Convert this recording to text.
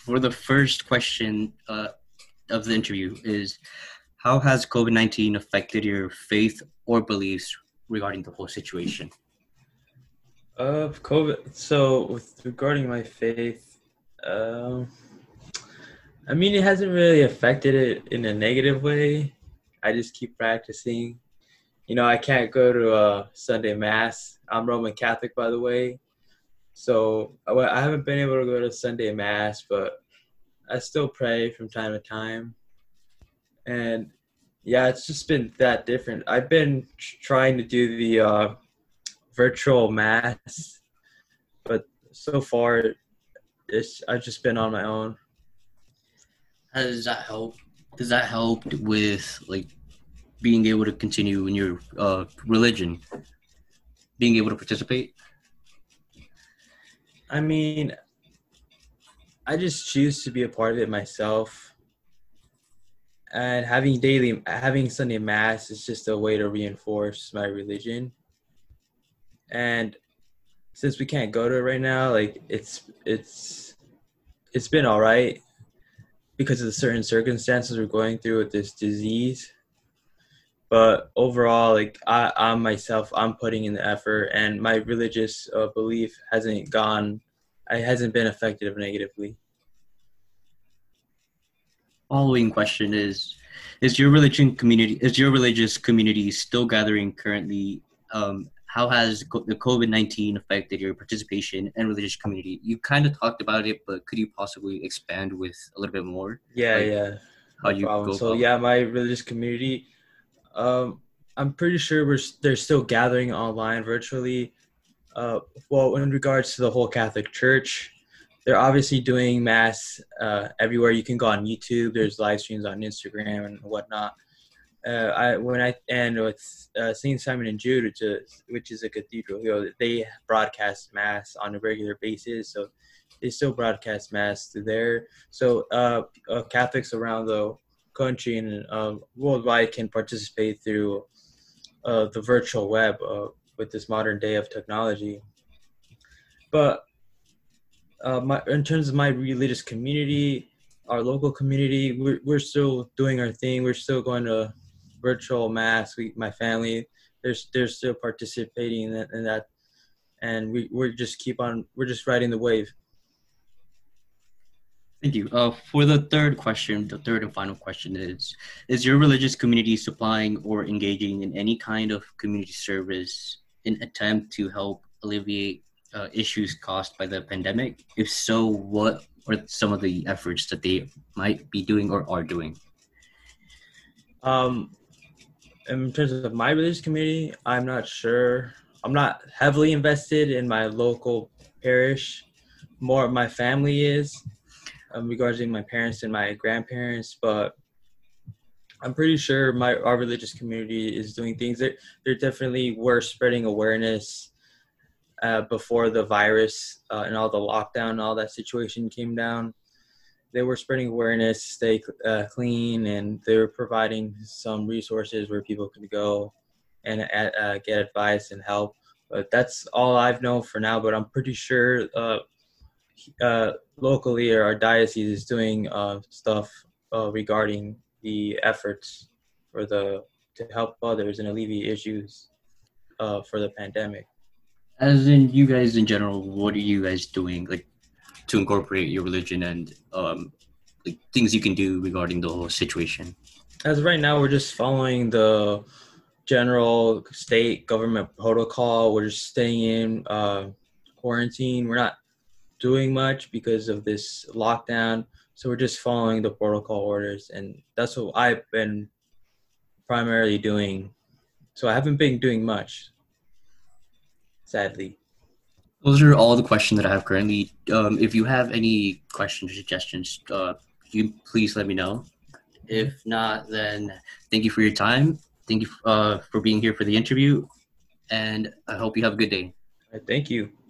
for the first question of the interview is, how has COVID-19 affected your faith or beliefs regarding the whole situation? Of COVID. So, with regarding my faith, I mean, it hasn't really affected it in a negative way. I just keep practicing. I can't go to a Sunday mass. I'm Roman Catholic, by the way. So, I haven't been able to go to Sunday mass, but I still pray from time to time. And yeah, it's just been that different. I've been trying to do the virtual mass, but so far I've just been on my own. How does that help? Does that help with like being able to continue in your religion, being able to participate? I mean, I just choose to be a part of it myself. And having Sunday mass is just a way to reinforce my religion. And since we can't go to it right now, like it's been all right because of the certain circumstances we're going through with this disease. But overall, like I'm myself, I'm putting in the effort, and my religious belief hasn't been affected negatively. Following question is your religious community still gathering currently? How has the COVID-19 affected your participation and religious community? You kind of talked about it, but could you possibly expand with a little bit more? Yeah, Like yeah, how no you problem. go So about? yeah, my religious community, I'm pretty sure they're still gathering online virtually. Well, in regards to the whole Catholic Church, they're obviously doing mass everywhere. You can go on YouTube. There's live streams on Instagram and whatnot. With Saint Simon and Jude, which is a cathedral, they broadcast mass on a regular basis. So they still broadcast mass to there. So Catholics around the country and worldwide can participate through the virtual web with this modern day of technology. But in terms of my religious community, our local community, we're still doing our thing. We're still going to virtual mass. My family, they're still participating in that, and we're just riding the wave. Thank you. For the third question, the third and final question is your religious community supplying or engaging in any kind of community service in attempt to help alleviate issues caused by the pandemic? If so, what are some of the efforts that they might be doing or are doing? Um, in terms of my religious community, I'm not sure. I'm not heavily invested in my local parish. More of my family is, regarding my parents and my grandparents, but I'm pretty sure our religious community is doing things. They're definitely were spreading awareness before the virus and all the lockdown and all that situation came down. They were spreading awareness, stay clean, and they were providing some resources where people could go and get advice and help. But that's all I've known for now. But I'm pretty sure locally our diocese is doing stuff regarding the efforts to help others and alleviate issues for the pandemic. As in, you guys in general, what are you guys doing like to incorporate your religion and like things you can do regarding the whole situation? As of right now, we're just following the general state government protocol. We're just staying in quarantine. We're not doing much because of this lockdown. So we're just following the protocol orders, and that's what I've been primarily doing. So I haven't been doing much, sadly. Those are all the questions that I have currently. If you have any questions or suggestions, you please let me know. If not, then thank you for your time. Thank you for being here for the interview, and I hope you have a good day. All right, thank you.